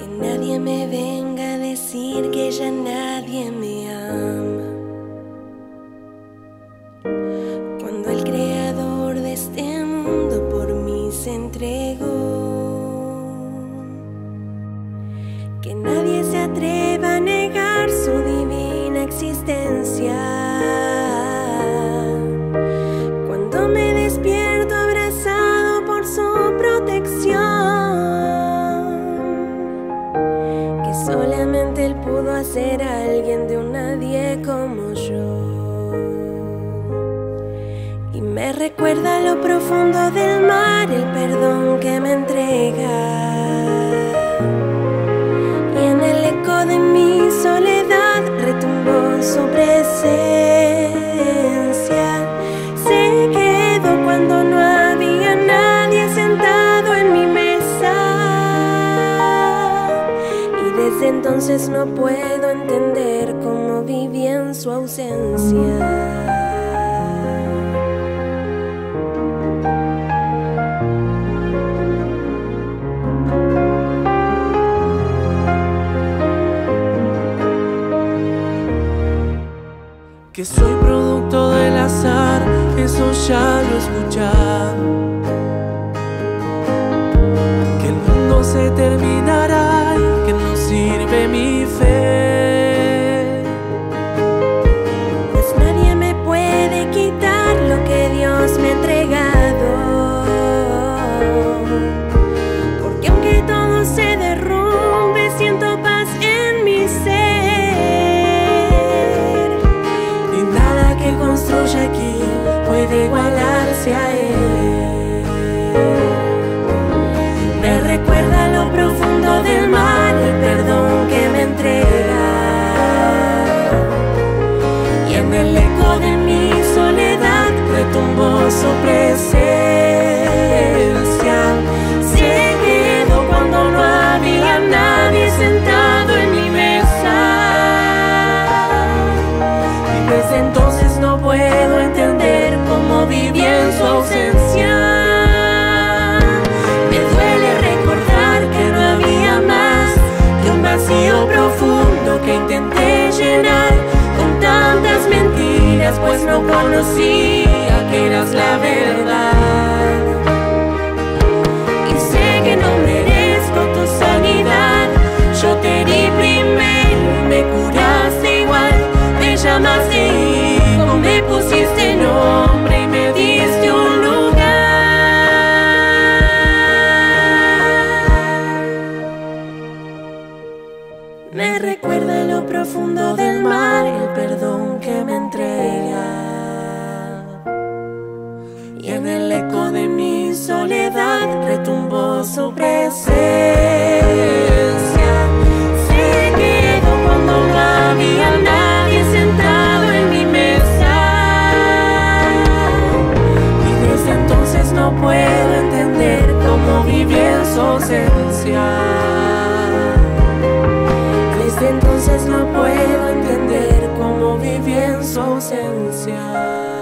Que nadie me venga a decir que ya nadie me ama, cuando el creador de este mundo por mí se entregó. Que nadie se atreva a negar su divina existencia, cuando me despierto abrazado por su protección. Solamente él pudo hacer a alguien de un nadie como yo. Y me recuerda lo profundo del mar, el perdón que me entrega. Y en el eco de mi soledad retumbó su presencia. Se quedó cuando no había nadie sentado en mi mesa. Desde entonces no puedo entender cómo viví en su ausencia. Que soy producto del azar, eso ya lo he escuchado. Que el mundo se terminará y que no sirve mi fe. Pues nadie me puede quitar lo que Dios me ha entregado, porque aunque todo se derrumbe, siento paz en mi ser. Y nada que construya aquí puede igualarse a él. Me recuerda lo profundo del mar, el perdón que me entrega. Y en el eco de mi soledad retumbó su presencia. Se quedó cuando no había nadie sentado en mi mesa. Y desde entonces no puedo entender cómo viví en su ausencia. Profundo que intenté llenar con tantas mentiras, pues no conocía que eras la verdad. Y sé que no merezco tu sanidad. Yo te di primero y me curaste igual. Me llamaste hijo, me pusiste nombre y me diste un lugar. Me recuerda lo profundo del mar, el perdón que me entrega. Y en el eco de mi soledad retumbó su presencia. Se quedó cuando no había nadie sentado en mi mesa. Y desde entonces no puedo entender cómo viví en su ausencia. Desde entonces no puedo entender cómo viví en su ausencia.